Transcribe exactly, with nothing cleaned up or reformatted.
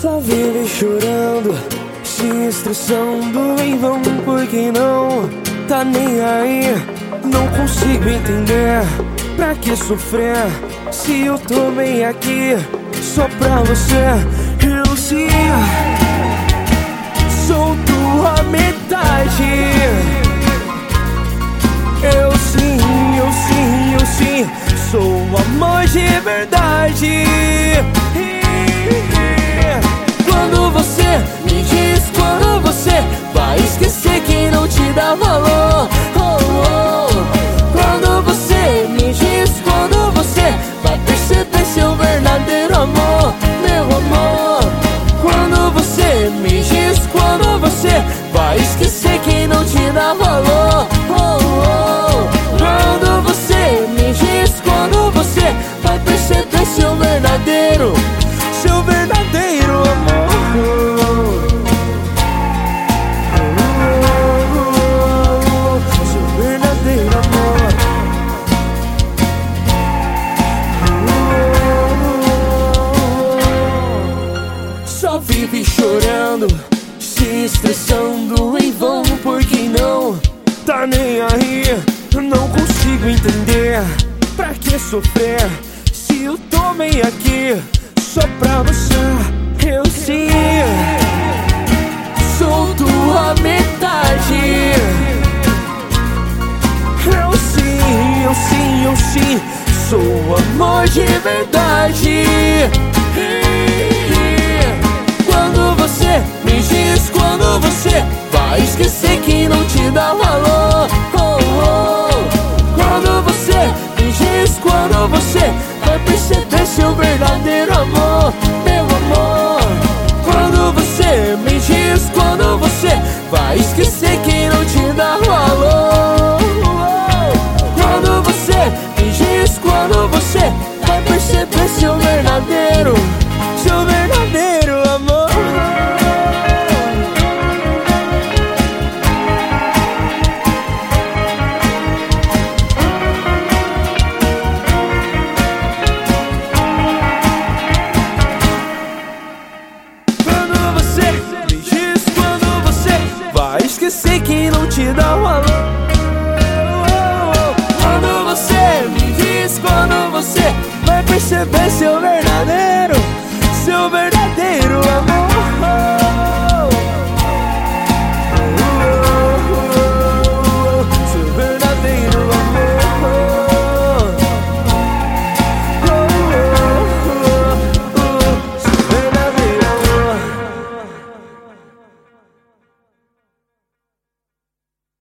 Só vive chorando, se estressando em vão, porque não tá nem aí. Não consigo entender, pra que sofrer, se eu tô bem aqui, só pra você. Eu sim, sou tua metade. Eu sim, eu sim, eu sim, sou amor de verdade. Quando você me diz, quando você vai esquecer quem não te dá valor. Oh, oh. Quando você me diz, quando você vai perceber seu verdadeiro amor, meu amor. Quando você me diz, quando você vai esquecer quem não te dá valor. Oh, oh. Quando você me diz, quando você vai perceber seu verdadeiro, seu verdadeiro amor. Seu verdadeiro amor. Só vive chorando, se estressando em vão, porque não tá nem aí. Não consigo entender, pra que sofrer, se eu tô bem aqui, só pra você. Eu sim, sou tua metade. Eu sim, eu sim, eu sim, sou amor de verdade. Quando você me diz, quando você vai esquecer que não te dá valor. Oh, oh. Quando você me diz, quando você vai perceber seu verdadeiro amor, meu amor. Quando você me diz, quando você vai esquecer quem não te dá valor. Quando você me diz, quando você vai perceber seu verdadeiro, seu verdadeiro amor. Esquecer que não te dá valor. Quando você me diz, quando você vai perceber seu verdadeiro, seu verdadeiro amor.